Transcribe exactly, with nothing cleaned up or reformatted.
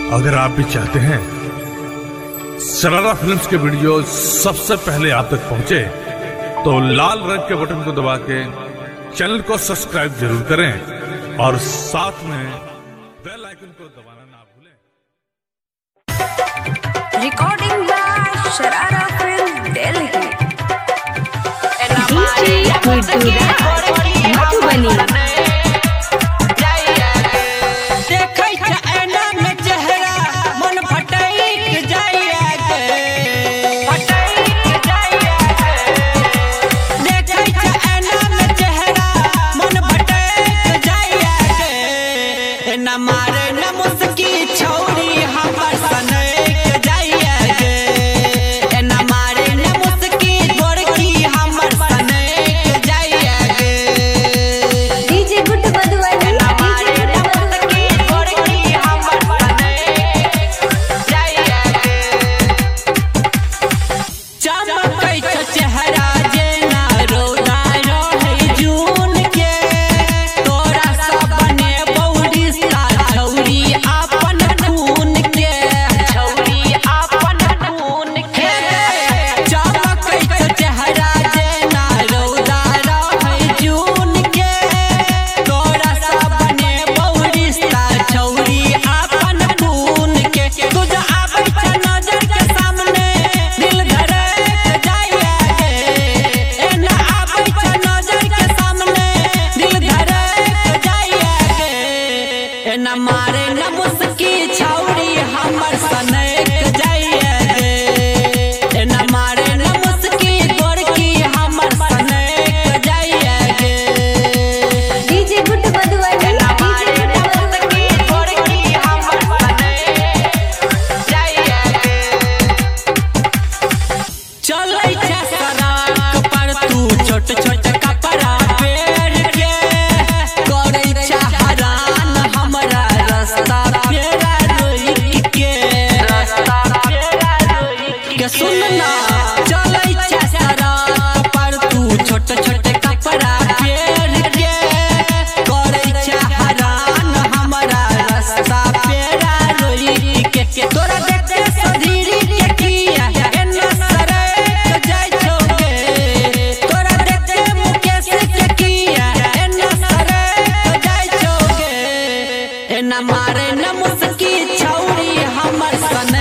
अगर आप भी चाहते हैं शरारा फिल्म्स के वीडियो सबसे पहले आप तक पहुंचे तो लाल रंग के बटन को दबा के चैनल को सब्सक्राइब जरूर करें और साथ में बेल आइकन को दबाना ना भूलें। Recording by Sharara film Delhi. मारे न मुस्की छौरी हमर सनक जाइए गे, न मारे न मुस्की गोरकी हमर सनक जाइए गे। डीजे गुड बदुआनी न मारे न मुस्की गोरकी हमर सनक जाइए गे। चमकै छ चेहरा जेना रौदा रहै जून के, तोरा सब बने बौरिस्ता छौरी अपन खून के, छौरी अपन खून के। चमकै छ चेहरा जेना रौदा रहै जून के, तोरा सब बने बौरिस्ता छौरी अपन खून के। तुझ आबै छ नजर के सामने दिल धड़क जाइए गे, एना आबै छ नजर के सामने दिल धड़क जाइए गे। एना मारे न मुस्की छौरी हमर सनक जाइए गे, एना मारे न मुस्की गोरकी हमर सनक जाइए गे। डीजे गुड बदुआनी एना मारे न मुस्की गोरकी हमर सनक जाइए गे। चलै छै सड़क पर तू छोट छोट कपड़ा पेड़ के, करै छै हरान हमरा रास्ता पेड़ा रोइक के, रास्ता पेड़ा रोइक के। सुन ना, चलै छै सड़क पर तू छोट छोट कपड़ा पेड़ के, करै छै हरान हमरा रास्ता पेड़ा रोइक के। तोरा देखते सधीरी के किया एना सड़क जाइ छौ गे, तोरा देखते मुकेश के किया एना सड़क जाइ छौ गे। एना मारे न मुस्की छौरी हमर सन